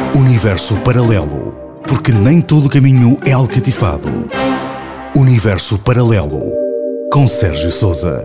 Universo paralelo, porque nem todo caminho é alcatifado. Universo paralelo, com Sérgio Sousa.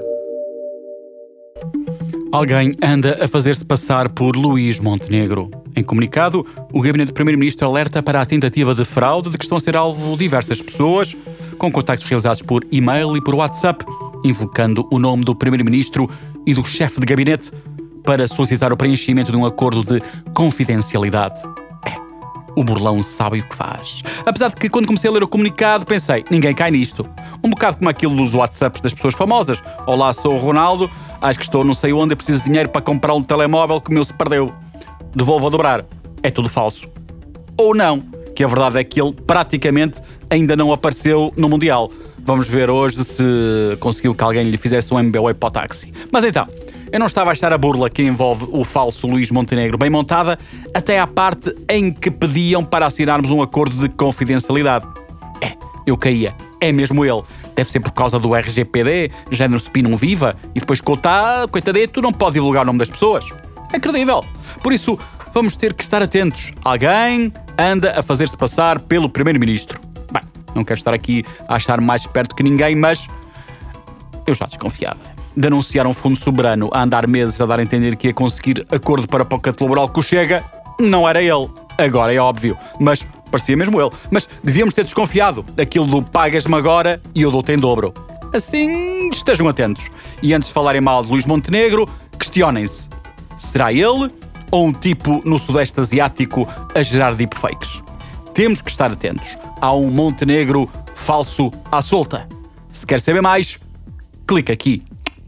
Alguém anda a fazer-se passar por Luís Montenegro. Em comunicado, o gabinete do Primeiro-Ministro alerta para a tentativa de fraude de que estão a ser alvo diversas pessoas, com contactos realizados por e-mail e por WhatsApp, invocando o nome do Primeiro-Ministro e do chefe de gabinete para solicitar o preenchimento de um acordo de confidencialidade. O burlão sabe o que faz. Apesar de que, quando comecei a ler o comunicado, pensei, ninguém cai nisto. Um bocado como aquilo dos WhatsApps das pessoas famosas. Olá, sou o Ronaldo, acho que estou não sei onde, eu preciso de dinheiro para comprar um telemóvel que o meu se perdeu. Devolvo a dobrar. É tudo falso. Ou não, que a verdade é que ele praticamente ainda não apareceu no Mundial. Vamos ver hoje se conseguiu que alguém lhe fizesse um MBWay para o táxi. Mas então, eu não estava a achar a burla que envolve o falso Luís Montenegro bem montada, até à parte em que pediam para assinarmos um acordo de confidencialidade. Eu caía. É mesmo ele. Deve ser por causa do RGPD, género SPI não viva, e depois coitadito, não pode divulgar o nome das pessoas. É credível. Por isso, vamos ter que estar atentos. Alguém anda a fazer-se passar pelo Primeiro-Ministro. Bem, não quero estar aqui a achar mais esperto que ninguém, mas eu já desconfiava. De anunciar um fundo soberano a andar meses a dar a entender que ia conseguir acordo para o pacote laboral com o Chega, não era ele. Agora é óbvio, mas parecia mesmo ele. Mas devíamos ter desconfiado daquilo do pagas-me agora e eu dou-te em dobro. Assim, estejam atentos. E antes de falarem mal de Luís Montenegro, questionem-se. Será ele ou um tipo no Sudeste Asiático a gerar deepfakes? Temos que estar atentos. Há um Montenegro falso à solta. Se quer saber mais, clica aqui.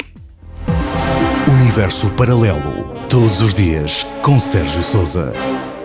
Universo paralelo, todos os dias, com Sérgio Sousa.